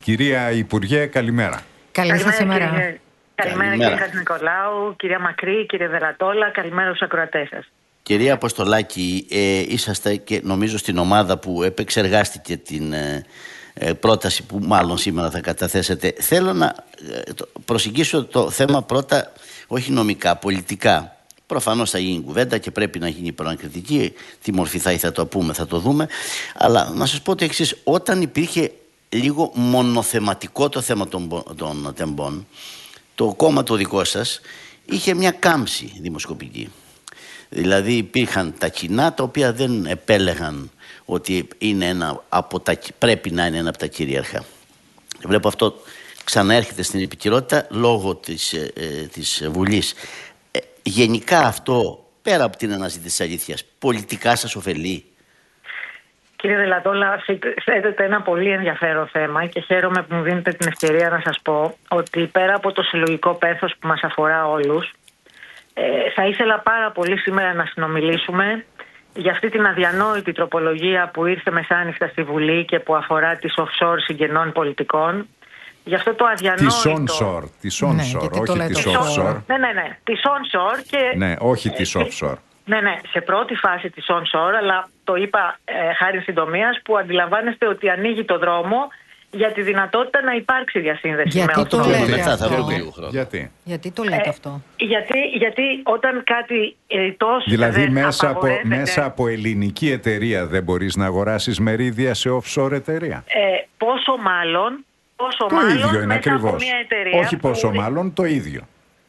Κυρία Υπουργέ, καλημέρα. Καλή σας ημέρα. Καλημέρα κύριε Χατζηνικολάου, κυρία Μακρύ, κύριε Δελατόλα, καλημέρα στους ακροατές σας. Κυρία Αποστολάκη, είσαστε και νομίζω στην ομάδα που επεξεργάστηκε την πρόταση που μάλλον σήμερα θα καταθέσετε. Θέλω να προσεγγίσω το θέμα πρώτα, όχι νομικά, πολιτικά. Προφανώς θα γίνει κουβέντα και πρέπει να γίνει προανακριτική. Τι μορφή θα το πούμε, θα το δούμε. Αλλά να σας πω το εξής: όταν υπήρχε λίγο μονοθεματικό το θέμα των τεμπών, το κόμμα το δικό σας είχε μια κάμψη δημοσκοπική. Δηλαδή υπήρχαν τα κοινά τα οποία δεν επέλεγαν ότι είναι πρέπει να είναι ένα από τα κυρίαρχα. Βλέπω αυτό ξαναέρχεται στην επικαιρότητα λόγω της Βουλής. Γενικά αυτό, πέρα από την αναζήτηση της αλήθειας, πολιτικά σας ωφελεί? Κύριε Δελατόλα, θέτετε ένα πολύ ενδιαφέρον θέμα και χαίρομαι που μου δίνετε την ευκαιρία να σας πω ότι πέρα από το συλλογικό πένθος που μας αφορά όλους, θα ήθελα πάρα πολύ σήμερα να συνομιλήσουμε για αυτή την αδιανόητη τροπολογία που ήρθε μεσάνυχτα στη Βουλή και που αφορά τις offshore συγγενών πολιτικών. Γι' αυτό το αδιανόητο... Τις onshore, όχι τις offshore. Ναι, τις onshore και... Ναι, όχι τις offshore. Ναι, σε πρώτη φάση της onshore, αλλά το είπα χάρη συντομίας, που αντιλαμβάνεστε ότι ανοίγει το δρόμο για τη δυνατότητα να υπάρξει διασύνδεση. Γιατί το λέτε αυτό? Γιατί το λέτε αυτό? Γιατί όταν κάτι τόσο... Δηλαδή μέσα από ελληνική εταιρεία δεν μπορείς να αγοράσεις μερίδια σε offshore εταιρεία? Πόσο μάλλον ίδιο είναι ακριβώς. Όχι πόσο που... μάλλον, το ίδιο.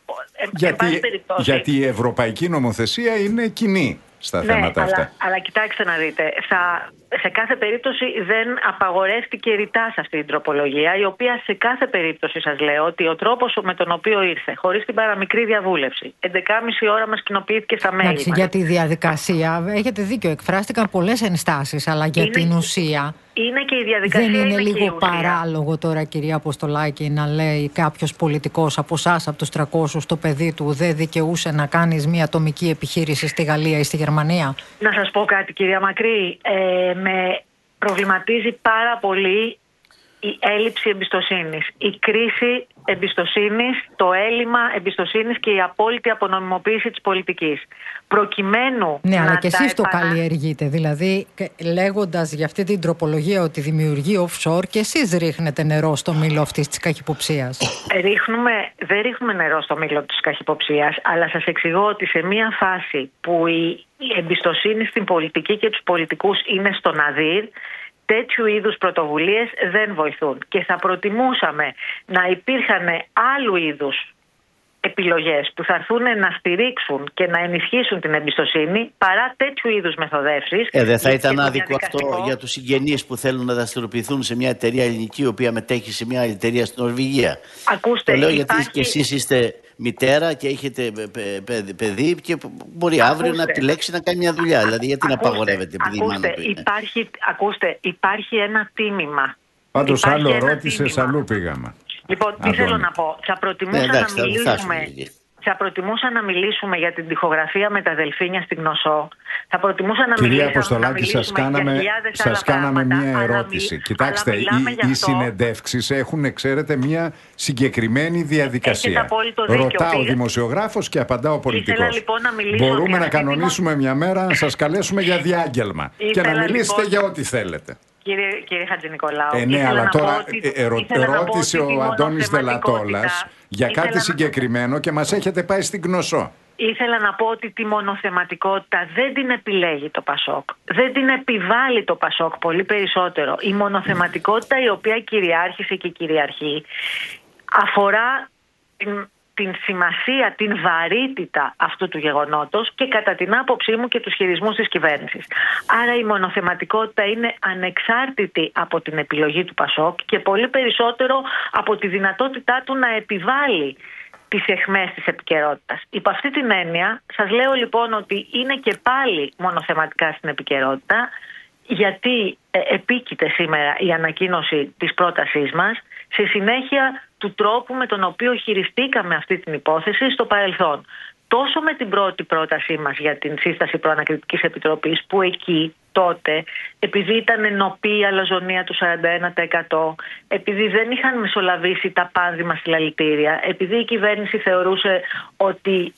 Γιατί η ευρωπαϊκή νομοθεσία είναι κοινή στα θέματα αυτά. Αλλά κοιτάξτε να δείτε, σε κάθε περίπτωση δεν απαγορεύτηκε ρητά σε αυτή την τροπολογία, η οποία σε κάθε περίπτωση σας λέω ότι ο τρόπος με τον οποίο ήρθε, χωρίς την παραμικρή διαβούλευση, 11,5 ώρα μας κοινοποιήθηκε στα μέλη μας. Για τη διαδικασία έχετε δίκιο, εκφράστηκαν πολλές ενστάσεις, αλλά για την ουσία... Είναι και η διαδικασία. Δεν είναι λίγο παράλογο τώρα, κυρία Αποστολάκη, να λέει κάποιος πολιτικός από εσάς, από τους 300, το παιδί του δεν δικαιούσε να κάνεις μια ατομική επιχείρηση στη Γαλλία ή στη Γερμανία? Να σας πω κάτι, κυρία Μακρύ. Με προβληματίζει πάρα πολύ η έλλειψη εμπιστοσύνης, η κρίση εμπιστοσύνης, το έλλειμμα εμπιστοσύνης και η απόλυτη απονομιμοποίηση της πολιτικής. Προκειμένου ναι, αλλά και εσείς το καλλιεργείτε. Δηλαδή, λέγοντας για αυτή την τροπολογία ότι δημιουργεί offshore, και εσείς ρίχνετε νερό στο μήλο αυτής της καχυποψίας. Δεν ρίχνουμε νερό στο μήλο της καχυποψίας, αλλά σας εξηγώ ότι σε μια φάση που η εμπιστοσύνη στην πολιτική και τους πολιτικούς είναι στο ναδύρ, τέτοιου είδους πρωτοβουλίες δεν βοηθούν. Και θα προτιμούσαμε να υπήρχαν άλλου είδους επιλογές που θα έρθουν να στηρίξουν και να ενισχύσουν την εμπιστοσύνη παρά τέτοιου είδους μεθοδεύσεις. Δεν θα ήταν άδικο αυτό για τους συγγενείς που θέλουν να δραστηριοποιηθούν σε μια εταιρεία ελληνική, η οποία μετέχει σε μια εταιρεία στην Νορβηγία? Ακούστε, το λέω γιατί και εσείς είστε μητέρα και έχετε παιδί και μπορεί αύριο να επιλέξει να κάνει μια δουλειά. Δηλαδή, γιατί να απαγορεύεται? Υπάρχει ένα τίμημα. Πάντως άλλο ρώτησε, αλλού πήγαμε. Λοιπόν, τι θέλω να πω. Θα προτιμούσα να μιλήσουμε για την τοιχογραφία με τα δελφίνια στην Γνωσό. Θα προτιμούσα να Κυρία Αποστολάκη, σας κάναμε μία ερώτηση. Κοιτάξτε, οι συνεντεύξεις έχουν, ξέρετε, μία συγκεκριμένη διαδικασία. Ρωτά ο δημοσιογράφος και απαντά ο πολιτικός. Λοιπόν, μπορούμε να κανονίσουμε μια μέρα να σας καλέσουμε για διάγγελμα και να μιλήσετε για ό,τι θέλετε. Κύριε Χατζηνικολάου, ναι, αλλά τώρα ρώτησε ο Αντώνης Δελατόλας για κάτι συγκεκριμένο και μας έχετε πάει στην Γνωσό. Ήθελα να πω ότι τη μονοθεματικότητα δεν την επιλέγει το ΠΑΣΟΚ. Δεν την επιβάλλει το ΠΑΣΟΚ, πολύ περισσότερο. Η μονοθεματικότητα η οποία κυριάρχησε και κυριαρχεί αφορά την σημασία, την βαρύτητα αυτού του γεγονότος και κατά την άποψή μου και τους χειρισμούς της κυβέρνησης. Άρα η μονοθεματικότητα είναι ανεξάρτητη από την επιλογή του ΠΑΣΟΚ και πολύ περισσότερο από τη δυνατότητά του να επιβάλλει τις αιχμές της επικαιρότητας. Υπό αυτή την έννοια σας λέω λοιπόν ότι είναι και πάλι μονοθεματικά στην επικαιρότητα, γιατί επίκειται σήμερα η ανακοίνωση της πρότασής μας σε συνέχεια του τρόπου με τον οποίο χειριστήκαμε αυτή την υπόθεση στο παρελθόν. Τόσο με την πρώτη πρότασή μας για την σύσταση προανακριτικής επιτροπής, που εκεί τότε, επειδή ήταν νοπή η αλαζονία του 41%, επειδή δεν είχαν μεσολαβήσει τα πάνδημα συλλαλητήρια, επειδή η κυβέρνηση θεωρούσε ότι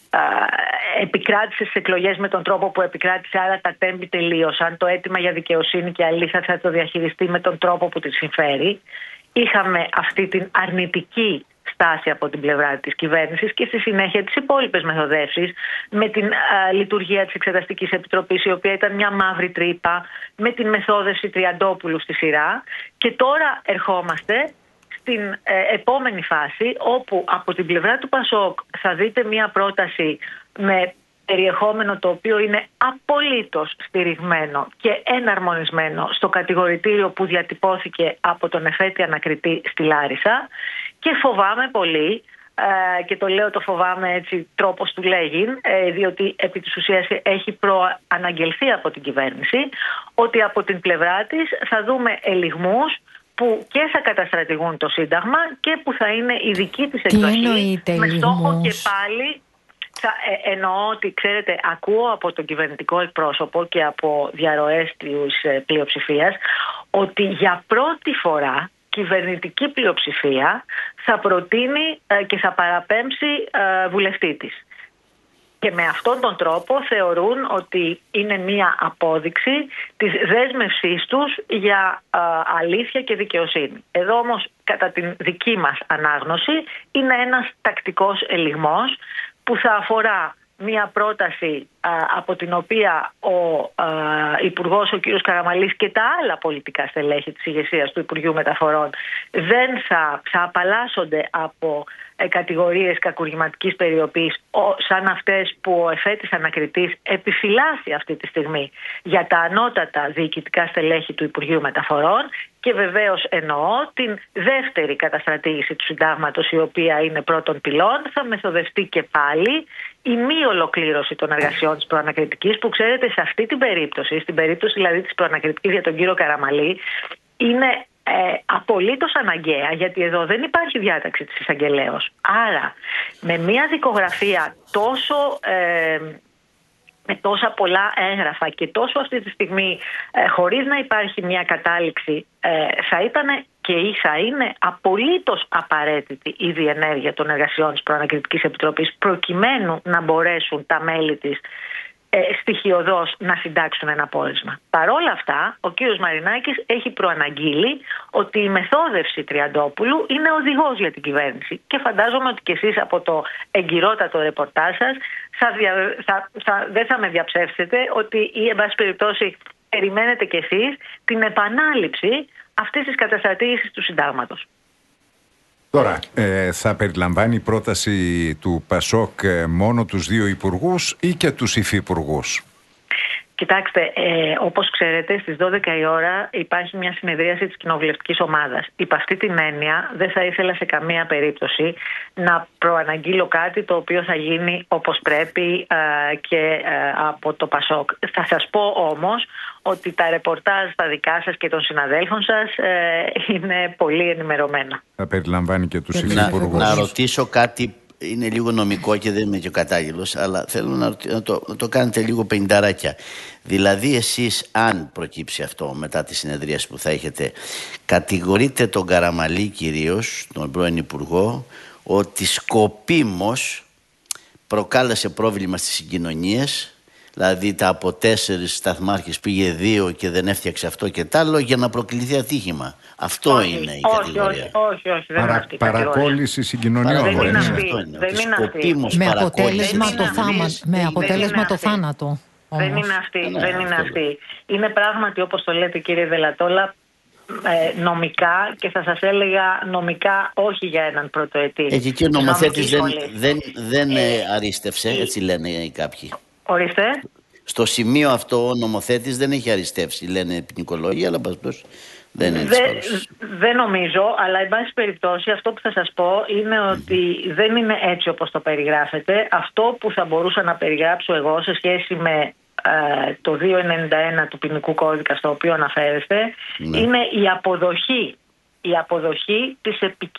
επικράτησε στις εκλογές με τον τρόπο που επικράτησε, άρα τα τέμπη τελείωσαν, το αίτημα για δικαιοσύνη και αλήθεια θα το διαχειριστεί με τον τρόπο που της συμφέρει. Είχαμε αυτή την αρνητική στάση από την πλευρά της κυβέρνησης και στη συνέχεια τις υπόλοιπες μεθοδεύσεις, με την λειτουργία της Εξεταστικής Επιτροπής, η οποία ήταν μια μαύρη τρύπα, με την μεθόδευση Τριαντόπουλου στη σειρά. Και τώρα ερχόμαστε στην επόμενη φάση, όπου από την πλευρά του ΠΑΣΟΚ θα δείτε μια πρόταση με περιεχόμενο το οποίο είναι απολύτως στηριγμένο και εναρμονισμένο στο κατηγορητήριο που διατυπώθηκε από τον εφέτη ανακριτή στη Λάρισα, και φοβάμαι πολύ, και το λέω το φοβάμαι έτσι τρόπος του λέγειν, διότι επί της ουσίας έχει προαναγγελθεί από την κυβέρνηση, ότι από την πλευρά της θα δούμε ελιγμούς που και θα καταστρατηγούν το Σύνταγμα και που θα είναι η δική της εκδοχή, με στόχο και πάλι. Εννοώ ότι, ξέρετε, ακούω από τον κυβερνητικό εκπρόσωπο και από διαρροές της πλειοψηφίας ότι για πρώτη φορά κυβερνητική πλειοψηφία θα προτείνει και θα παραπέμψει βουλευτή της. Και με αυτόν τον τρόπο θεωρούν ότι είναι μία απόδειξη της δέσμευσής τους για αλήθεια και δικαιοσύνη. Εδώ όμως, κατά την δική μας ανάγνωση, είναι ένας τακτικός ελιγμός που θα αφορά μία πρόταση από την οποία ο Υπουργός, ο κ. Καραμαλής, και τα άλλα πολιτικά στελέχη της ηγεσίας του Υπουργείου Μεταφορών δεν θα απαλλάσσονται από κατηγορίες κακουργηματικής περιοπής σαν αυτές που ο εφέτης ανακριτής επιφυλάσσει αυτή τη στιγμή για τα ανώτατα διοικητικά στελέχη του Υπουργείου Μεταφορών. Και βεβαίως εννοώ την δεύτερη καταστρατήγηση του Συντάγματος, η οποία είναι πρώτον πυλών. Θα μεθοδευτεί και πάλι η μη ολοκλήρωση των εργασιών της προανακριτικής, που ξέρετε σε αυτή την περίπτωση, στην περίπτωση δηλαδή της προανακριτικής για τον κύριο Καραμαλή, είναι απολύτως αναγκαία, γιατί εδώ δεν υπάρχει διάταξη της εισαγγελέως. Άρα με μια δικογραφία τόσο με τόσα πολλά έγγραφα και τόσο αυτή τη στιγμή χωρίς να υπάρχει μια κατάληξη, θα ήταν και θα είναι απολύτως απαραίτητη η διενέργεια των εργασιών της Προανακριτικής Επιτροπής, προκειμένου να μπορέσουν τα μέλη της στοιχειοδός να συντάξουν ένα πόρισμα. Παρόλα αυτά, ο κύριος Μαρινάκης έχει προαναγγείλει ότι η μεθόδευση Τριαντόπουλου είναι οδηγός για την κυβέρνηση. Και φαντάζομαι ότι και εσείς από το εγκυρότατο ρεπορτάζ σας δεν θα με διαψεύσετε ότι ή εν πάση περιπτώσει περιμένετε κι εσείς την επανάληψη αυτής της καταστρατήγησης του Συντάγματος. Τώρα, θα περιλαμβάνει η πρόταση του ΠΑΣΟΚ μόνο τους δύο υπουργούς ή και τους υφυπουργούς? Κοιτάξτε, όπως ξέρετε, στις 12 η ώρα υπάρχει μια συνεδρίαση της κοινοβουλευτικής ομάδας. Υπ' αυτή την έννοια δεν θα ήθελα σε καμία περίπτωση να προαναγγείλω κάτι το οποίο θα γίνει όπως πρέπει και από το ΠΑΣΟΚ. Θα σας πω όμως ότι τα ρεπορτάζ τα δικά σας και των συναδέλφων σας είναι πολύ ενημερωμένα. Θα περιλαμβάνει και τους υφυπουργούς. Να ρωτήσω κάτι. Είναι λίγο νομικό και δεν είμαι και ο κατάγγελος, αλλά θέλω να το κάνετε λίγο πενηνταράκια. Δηλαδή εσείς, αν προκύψει αυτό μετά τη συνεδρίαση που θα έχετε, κατηγορείτε τον Καραμαλή κυρίως, τον πρώην Υπουργό, ότι σκοπίμως προκάλεσε πρόβλημα στις συγκοινωνίες, δηλαδή τα από 4 σταθμάρχες πήγε 2 και δεν έφτιαξε αυτό και τ' άλλο, για να προκληθεί ατύχημα. Αυτό όχι, είναι η κατηγορία. Όχι, δεν είναι αυτή η παρακόλληση συγκοινωνιών. Δεν είναι αυτή. Με αποτέλεσμα το θάνατο. Δεν είναι αυτή. Είναι πράγματι, όπως το λέτε κύριε Δελατόλα, νομικά, και θα σας έλεγα νομικά όχι για έναν πρωτοετή. Εκεί ο νομοθέτης δεν αρίστευσε, έτσι λένε κάποιοι. Ορίστε. Στο σημείο αυτό ο νομοθέτης δεν έχει αριστεύσει, λένε ποινικολόγοι, αλλά παστός δεν νομίζω, αλλά εν πάση περιπτώσει αυτό που θα σας πω είναι ότι δεν είναι έτσι όπως το περιγράφετε. Αυτό που θα μπορούσα να περιγράψω εγώ σε σχέση με το 291 του ποινικού κώδικα στο οποίο αναφέρεστε, είναι η αποδοχή της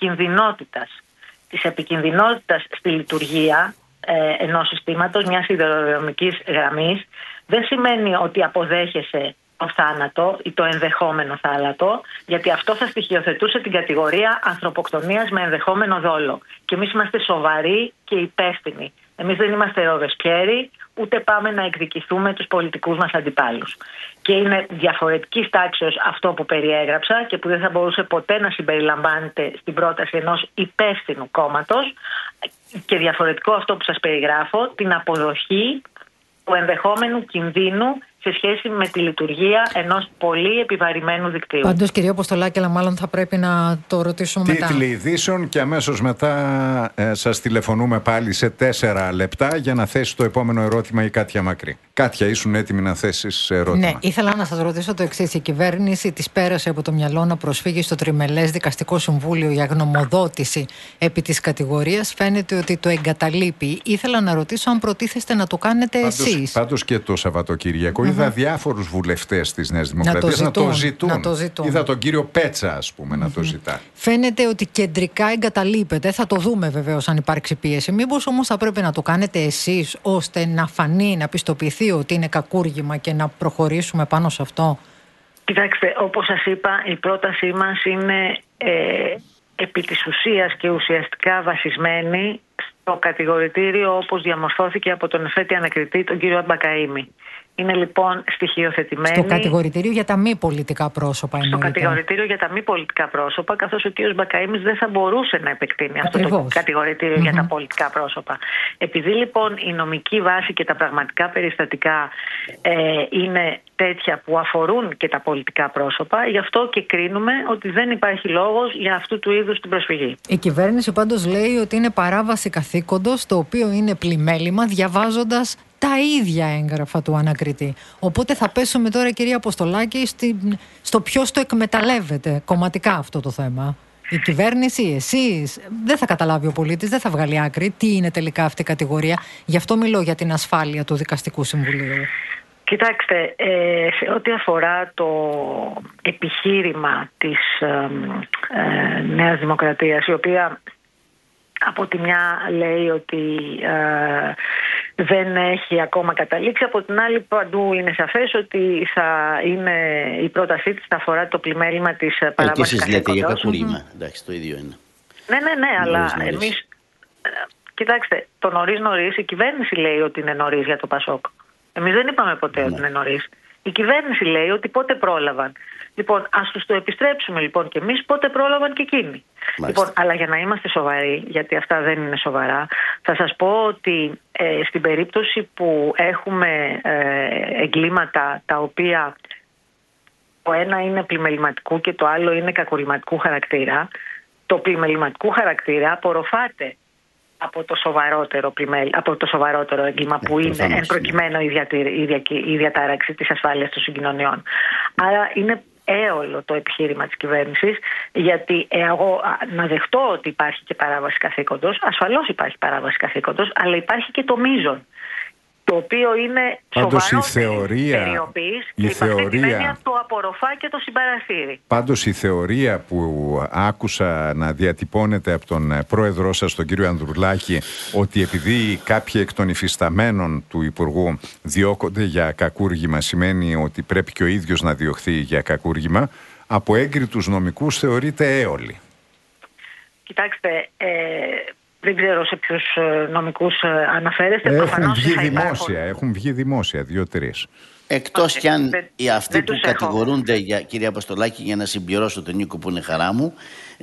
επικινδυνότητας στη λειτουργία ενός συστήματος, μιας σιδηροδρομικής γραμμής. Δεν σημαίνει ότι αποδέχεσαι θάνατο ή το ενδεχόμενο θάνατο, γιατί αυτό θα στοιχειοθετούσε την κατηγορία ανθρωποκτονίας με ενδεχόμενο δόλο. Και εμείς είμαστε σοβαροί και υπεύθυνοι. Εμείς δεν είμαστε Ροβεσπιέρι, ούτε πάμε να εκδικηθούμε τους πολιτικούς μας αντιπάλους. Και είναι διαφορετικής τάξεως αυτό που περιέγραψα και που δεν θα μπορούσε ποτέ να συμπεριλαμβάνεται στην πρόταση ενός υπεύθυνου κόμματος, και διαφορετικό αυτό που σας περιγράφω, την αποδοχή του ενδεχόμενου κινδύνου σε σχέση με τη λειτουργία ενός πολύ επιβαρημένου δικτύου. Πάντως, κυρία Αποστολάκη, αλλά μάλλον θα πρέπει να το ρωτήσουμε μετά. Τίτλοι ειδήσεων και αμέσως μετά σας τηλεφωνούμε πάλι σε 4 λεπτά για να θέσει το επόμενο ερώτημα η Κάτια Μακρύ. Κάτια, ήσουν έτοιμη να θέσεις ερώτημα? Ναι, ήθελα να σας ρωτήσω το εξής. Η κυβέρνηση της πέρασε από το μυαλό να προσφύγει στο Τριμελές Δικαστικό Συμβούλιο για γνωμοδότηση επί της κατηγορίας. Φαίνεται ότι το εγκαταλείπει. Ήθελα να ρωτήσω αν προτίθεστε να το κάνετε εσείς. Πάντως και το Σαββατοκύριακο είδα διάφορους βουλευτές της Νέας Δημοκρατίας να το ζητούν. Είδα τον κύριο Πέτσα, ας πούμε, να το ζητά. Φαίνεται ότι κεντρικά εγκαταλείπεται. Θα το δούμε βεβαίως αν υπάρξει πίεση. Μήπως όμως θα πρέπει να το κάνετε εσείς, ώστε να φανεί, να πιστοποιηθεί ότι είναι κακούργημα και να προχωρήσουμε πάνω σε αυτό? Κοιτάξτε, όπως σας είπα, η πρότασή μας είναι επί της ουσίας και ουσιαστικά βασισμένη στο κατηγορητήριο όπως διαμορφώθηκε από τον εφέτη ανακριτή, τον κύριο Μπακαΐμη. Είναι λοιπόν στοιχειοθετημένη. Στο κατηγορητήριο για τα μη πολιτικά πρόσωπα, εννοείται. Στο κατηγορητήριο για τα μη πολιτικά πρόσωπα, καθώς ο κύριος Μπακαΐμης δεν θα μπορούσε να επεκτείνει αυτό το κατηγορητήριο για τα πολιτικά πρόσωπα. Επειδή λοιπόν η νομική βάση και τα πραγματικά περιστατικά είναι τέτοια που αφορούν και τα πολιτικά πρόσωπα, γι' αυτό και κρίνουμε ότι δεν υπάρχει λόγος για αυτού του είδους την προσφυγή. Η κυβέρνηση πάντως λέει ότι είναι παράβαση καθήκοντος, το οποίο είναι πλημέλημα διαβάζοντας τα ίδια έγγραφα του ανακριτή. Οπότε θα πέσουμε τώρα, κυρία Αποστολάκη, στο ποιος το εκμεταλλεύεται κομματικά αυτό το θέμα. Η κυβέρνηση, εσείς? Δεν θα καταλάβει ο πολίτης, δεν θα βγάλει άκρη τι είναι τελικά αυτή η κατηγορία. Γι' αυτό μιλώ για την ασφάλεια του Δικαστικού Συμβουλίου. Κοιτάξτε, σε ό,τι αφορά το επιχείρημα της Νέας Δημοκρατίας, η οποία από τη μια λέει ότι δεν έχει ακόμα καταλήξει, από την άλλη παντού είναι σαφές ότι η πρότασή της θα αφορά το πλημέλημα της παράβασης καθήκοντος. Και εσείς λέτε για κακούργημα. Εντάξει, το ίδιο είναι. Ναι, αλλά εμείς... Κοιτάξτε, το νωρίς, η κυβέρνηση λέει ότι είναι νωρίς για το Πασόκ. Εμείς δεν είπαμε ποτέ ότι είναι νωρίς. Η κυβέρνηση λέει ότι πότε πρόλαβαν. Λοιπόν, ας τους το επιστρέψουμε λοιπόν και εμείς πότε πρόλαβαν και εκείνοι. Λοιπόν, αλλά για να είμαστε σοβαροί, γιατί αυτά δεν είναι σοβαρά, θα σας πω ότι στην περίπτωση που έχουμε εγκλήματα τα οποία το ένα είναι πλημεληματικού και το άλλο είναι κακουργηματικού χαρακτήρα, το πλημεληματικού χαρακτήρα απορροφάται από το σοβαρότερο έγκλημα που είναι εν προκειμένου η διατάραξη της ασφάλειας των συγκοινωνιών. Άρα είναι έολο το επιχείρημα της κυβέρνησης, γιατί εγώ να δεχτώ ότι υπάρχει και παράβαση καθήκοντος, ασφαλώς υπάρχει παράβαση καθήκοντος, αλλά υπάρχει και το μείζον, το οποίο είναι σοβαρότερη περιοποίηση και η το απορροφά και το συμπαρασύρει. Πάντως η θεωρία που άκουσα να διατυπώνεται από τον πρόεδρό σας, τον κύριο Ανδρουλάκη, ότι επειδή κάποιοι εκ των υφισταμένων του Υπουργού διώκονται για κακούργημα, σημαίνει ότι πρέπει και ο ίδιος να διωχθεί για κακούργημα, από έγκριτους νομικούς θεωρείται έολη. Κοιτάξτε, δεν ξέρω σε ποιους νομικούς αναφέρεστε. Έχουν βγει δημόσια 2-3. Εκτός κι αν αυτοί που κατηγορούνται, κυρία Αποστολάκη, για να συμπληρώσω τον Νίκο που είναι χαρά μου,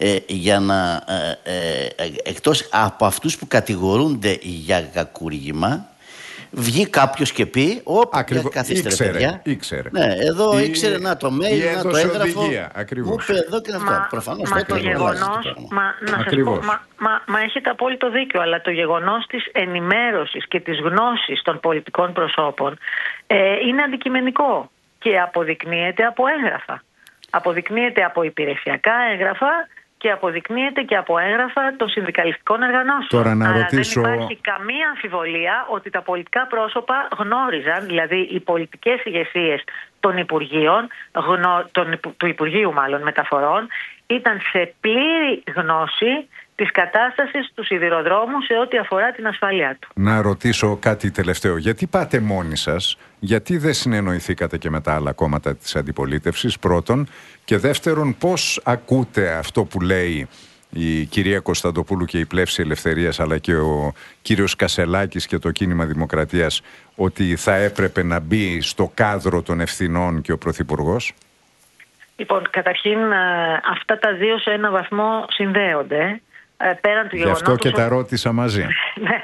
εκτός από αυτούς που κατηγορούνται για κακούργημα, βγει κάποιος και πει: καθίστε ρε παιδιά. Ήξερε. Ναι, εδώ ήξερε να το mail, να το έγραφο. Μου είπε εδώ και αυτό. Προφανώς το γεγονός. Μα έχετε απόλυτο δίκιο, αλλά το γεγονός της ενημέρωσης και της γνώσης των πολιτικών προσώπων είναι αντικειμενικό και αποδεικνύεται από έγγραφα. Αποδεικνύεται από υπηρεσιακά έγγραφα και αποδεικνύεται και από έγγραφα των συνδικαλιστικών οργανώσεων. Τώρα να ρωτήσω... δεν υπάρχει καμία αμφιβολία ότι τα πολιτικά πρόσωπα γνώριζαν, δηλαδή οι πολιτικές ηγεσίες των Υπουργείων, του Υπουργείου μάλλον Μεταφορών, ήταν σε πλήρη γνώση της κατάστασης του σιδηροδρόμου σε ό,τι αφορά την ασφάλειά του. Να ρωτήσω κάτι τελευταίο. Γιατί πάτε μόνοι σας, γιατί δεν συνεννοηθήκατε και με τα άλλα κόμματα της αντιπολίτευσης, πρώτον, και δεύτερον, πώς ακούτε αυτό που λέει η κυρία Κωνσταντοπούλου και η Πλεύση Ελευθερίας, αλλά και ο κύριος Κασελάκης και το Κίνημα Δημοκρατίας, ότι θα έπρεπε να μπει στο κάδρο των ευθυνών και ο Πρωθυπουργός? Λοιπόν, καταρχήν αυτά τα δύο σε ένα βαθμό συνδέονται. Πέραν του γι' αυτό και τα ρώτησα μαζί. Ναι.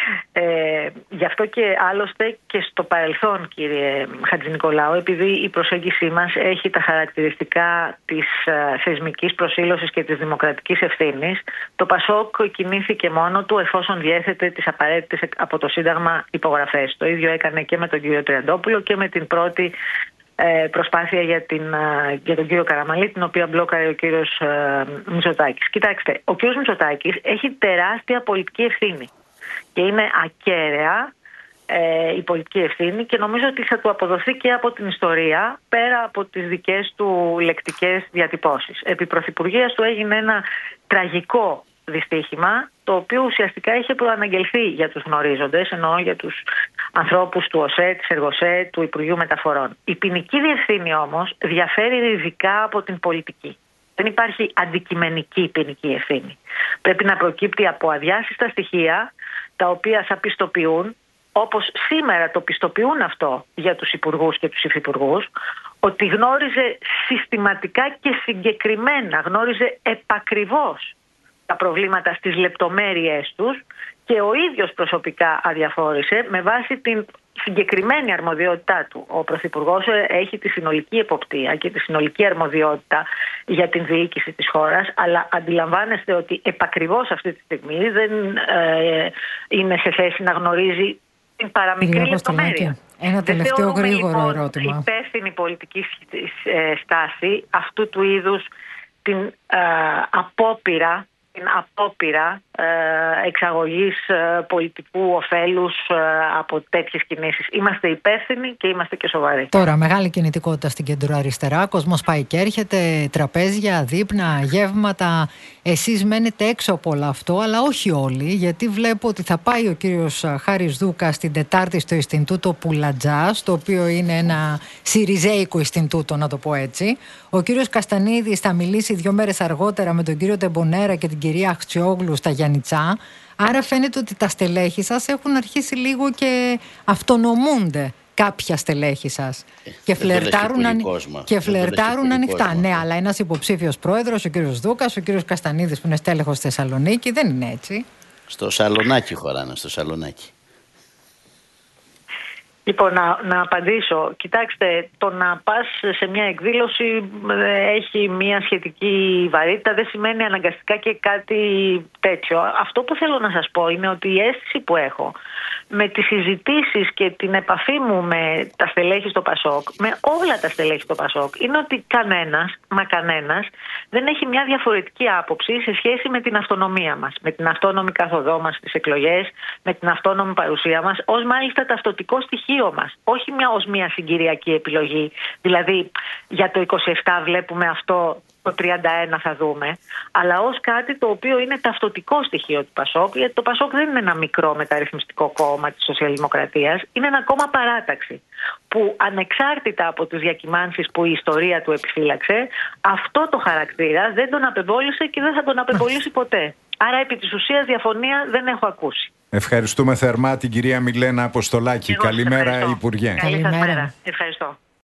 Γι' αυτό και άλλωστε και στο παρελθόν, κύριε Χατζηνικολάου, επειδή η προσέγγιση μας έχει τα χαρακτηριστικά της θεσμικής προσήλωσης και της δημοκρατικής ευθύνης, το ΠΑΣΟΚ κινήθηκε μόνο του εφόσον διέθετε τις απαραίτητες από το Σύνταγμα υπογραφές. Το ίδιο έκανε και με τον κύριο Τριαντόπουλο και με την πρώτη προσπάθεια για τον κύριο Καραμανλή, την οποία μπλόκαρε ο κύριος Μητσοτάκης. Κοιτάξτε, ο κύριος Μητσοτάκης έχει τεράστια πολιτική ευθύνη και είναι ακέραια η πολιτική ευθύνη και νομίζω ότι θα του αποδοθεί και από την ιστορία, πέρα από τις δικές του λεκτικές διατυπώσεις. Επί πρωθυπουργίας του έγινε ένα τραγικό δυστύχημα, το οποίο ουσιαστικά είχε προαναγγελθεί για τους γνωρίζοντες, εννοώ για τους ανθρώπους του ΟΣΕ, της ΕΡΓΟΣΕ, του Υπουργείου Μεταφορών. Η ποινική διευθύνη όμως διαφέρει ριζικά από την πολιτική. Δεν υπάρχει αντικειμενική ποινική ευθύνη. Πρέπει να προκύπτει από αδιάσυστα στοιχεία, τα οποία θα πιστοποιούν, όπως σήμερα το πιστοποιούν αυτό για τους υπουργούς και τους υφυπουργούς, ότι γνώριζε συστηματικά και συγκεκριμένα, γνώριζε επακριβώς τα προβλήματα στις λεπτομέρειές τους και ο ίδιος προσωπικά αδιαφόρησε με βάση την συγκεκριμένη αρμοδιότητά του. Ο Πρωθυπουργός έχει τη συνολική εποπτεία και τη συνολική αρμοδιότητα για την διοίκηση της χώρας, αλλά αντιλαμβάνεστε ότι επακριβώς αυτή τη στιγμή δεν είναι σε θέση να γνωρίζει την παραμικρή λεπτομέρεια. Ένα τελευταίο γρήγορο ερώτημα. Η υπεύθυνη πολιτική στάση αυτού του είδους την απόπειρα εξαγωγής πολιτικού ωφέλους από τέτοιες κινήσεις. Είμαστε υπεύθυνοι και είμαστε και σοβαροί. Τώρα, μεγάλη κινητικότητα στην κεντροαριστερά. Κόσμος πάει και έρχεται, τραπέζια, δείπνα, γεύματα. Εσείς μένετε έξω από όλο αυτό, αλλά όχι όλοι, γιατί βλέπω ότι θα πάει ο κύριος Χάρης Δούκας την Τετάρτη στο Ινστιτούτο Πουλατζάς, το οποίο είναι ένα σιριζέικο Ινστιτούτο, να το πω έτσι. Ο κύριος Καστανίδης θα μιλήσει 2 μέρες αργότερα με τον κύριο Τεμπονέρα και την κυρία Αχτσιόγλου στα Γιαννιτσά. Άρα φαίνεται ότι τα στελέχη σας έχουν αρχίσει λίγο και αυτονομούνται κάποια στελέχη σας και φλερτάρουν ανοιχτά. Ναι, αλλά ένας υποψήφιος πρόεδρος, ο κύριος Δούκας, ο κύριος Καστανίδης που είναι στέλεχος στη Θεσσαλονίκη, δεν είναι έτσι? Στο Σαλονάκι χωράνε, στο Σαλονάκι. Λοιπόν, να απαντήσω. Κοιτάξτε, το να πας σε μια εκδήλωση έχει μια σχετική βαρύτητα, δεν σημαίνει αναγκαστικά και κάτι τέτοιο. Αυτό που θέλω να σας πω είναι ότι η αίσθηση που έχω με τις συζητήσεις και την επαφή μου με τα στελέχη στο ΠΑΣΟΚ, με όλα τα στελέχη στο ΠΑΣΟΚ, είναι ότι κανένας δεν έχει μια διαφορετική άποψη σε σχέση με την αυτονομία μας, με την αυτόνομη καθοδό μας στις εκλογές, με την αυτόνομη παρουσία μας, ως μάλιστα ταυτοτικό στοιχείο μας, όχι ως μια συγκυριακή επιλογή. Δηλαδή, για το 27 βλέπουμε αυτό, το 31 θα δούμε, αλλά ως κάτι το οποίο είναι ταυτοτικό στοιχείο του ΠΑΣΟΚ, γιατί το ΠΑΣΟΚ δεν είναι ένα μικρό μεταρρυθμιστικό κόμμα της σοσιαλδημοκρατίας, είναι ένα κόμμα παράταξη, που ανεξάρτητα από τις διακυμάνσεις που η ιστορία του επιφύλαξε, αυτό το χαρακτήρα δεν τον απεμπόλησε και δεν θα τον απεμπολίσει ποτέ. Άρα επί της ουσίας διαφωνία δεν έχω ακούσει. Ευχαριστούμε θερμά την κυρία Μιλένα Αποστολάκη. Καλημέρα, Υπουργέ. Καλημέρα. Ευχαριστώ.